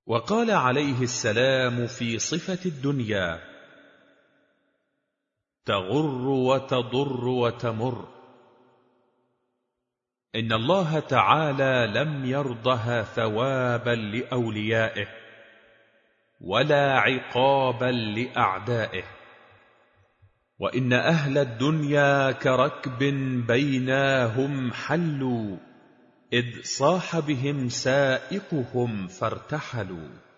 وقال عليه السلام في صفة الدنيا: تغر وتضر وتمر. إن الله تعالى لم يرضها ثوابا لأوليائه ولا عقابا لأعدائه، وإن أهل الدنيا كركب بيناهم حلوا إذ صاح بهم سائقهم فارتحلوا.